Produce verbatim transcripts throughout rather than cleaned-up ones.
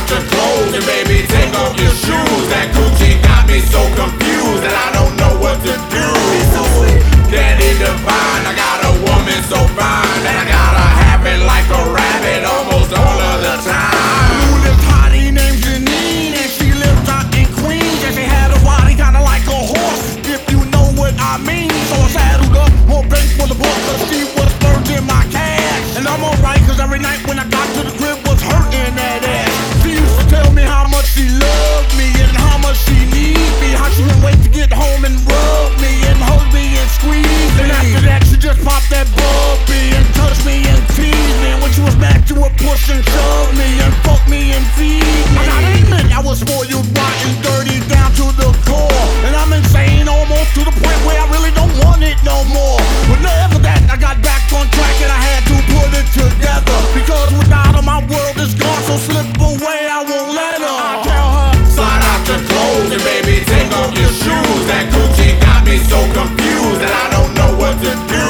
your clothes and baby take off your shoes. That Gucci got me so confused that I don't know what to do. Candy divine, I got a woman so fine that I gotta have it like a rabbit almost all of the time. Blue lips hottie named Janine, and she lives out in Queens, and she had a body kinda like a horse, if you know what I mean. So I saddled up, more bank for the book, cause she was splurging my cash. And I'm alright, cause every night when I got to the crib was hurting that ass. She used to tell me how much she loved me and how much she needs me, how she couldn't wait to get home and rub me and hold me and squeeze me. And after that she just popped that bubby and touched me and teased me. And when she was mad she would push and shove me and fuck me and feed me. I gotta admit I was spoiled, rotten, dirty down to the core, and I'm insane almost to the point where I really don't want it no more. But after that I got back on track and I had to put it together, because without her my world is gone, so slip away, I won't let her. I tell her, slide out your clothes and baby take off your shoes. That Gucci got me so confused that I don't know what to do.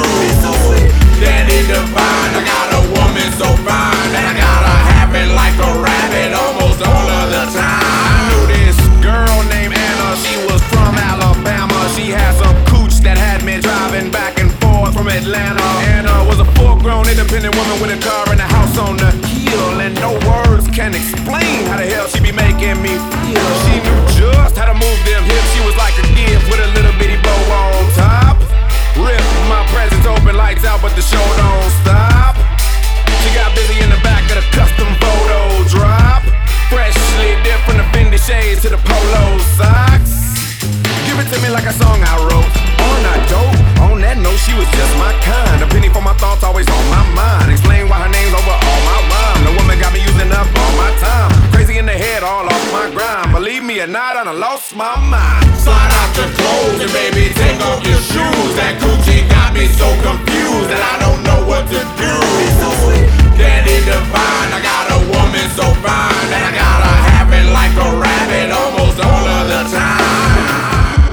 Daddy divine, I got a woman so fine that I gotta have it like a rabbit almost all of the time. I knew this girl named Anna, she was from Alabama. She had some cooch that had me driving back and forth from Atlanta. Anna was a full-grown independent woman with a car and a house on the hill, and no words can explain how the hell she be making me feel. She knew just how to move them hips. She was like a gift with a little bitty bow on top. Rip my presents open, lights out, but the show don't stop. She got busy in the back of the custom photo drop, freshly dipped from the Fendi shades to the polo socks. Give it to me like a song I wrote. On a dope, on that note, she was just my kind. A penny for my thoughts, always on my mind. Explain why her name's over all my rhyme. The woman got me using up all my time. Crazy in the head, all off my grind. Believe me or not, I done lost my mind. Slide out your clothes and baby take off your shoes. That Gucci got me so confused that I don't know what to do. Daddy divine, I got a woman so fine that I gotta have it like a rabbit almost all of the time.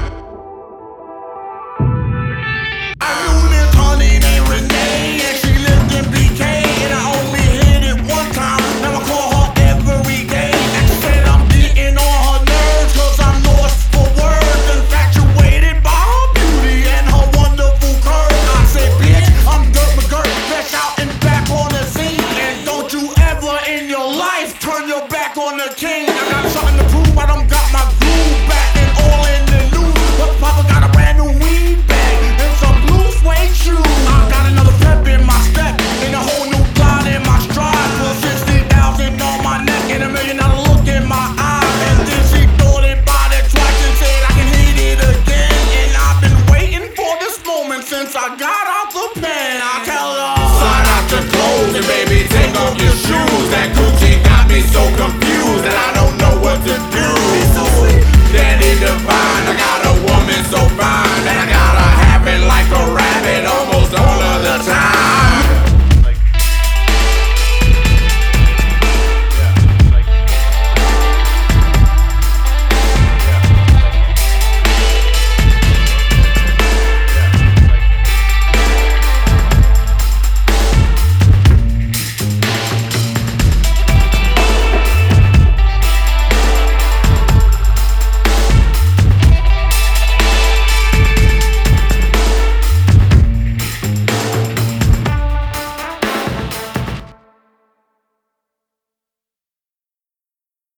I knew this honey named Renee, and she lived in B K, and I only hit it one time. Now I call her every day, and she said I'm getting on her nerves, cause I'm lost for words, infatuated by her beauty and her wonderful curves. I said, bitch, I'm Dirt McGirt, fresh out and back on the scene, and don't you ever in your life turn your back on the king. I got something to prove, I done got my groove back and all in the news. But Papa got a brand new weed bag and some blue suede shoes. I got another pep in my step and a whole new glide in my stride. Put sixty thousand on my neck and a million dollar look in my eye. And then she thought it by the twice and said I can hit it again. And I've been waiting for this moment since I got out the pen. I tell her, slide out your clothes and baby take off your shoes. That Gucci got me so confused that I don't know what to do. Daddy divine,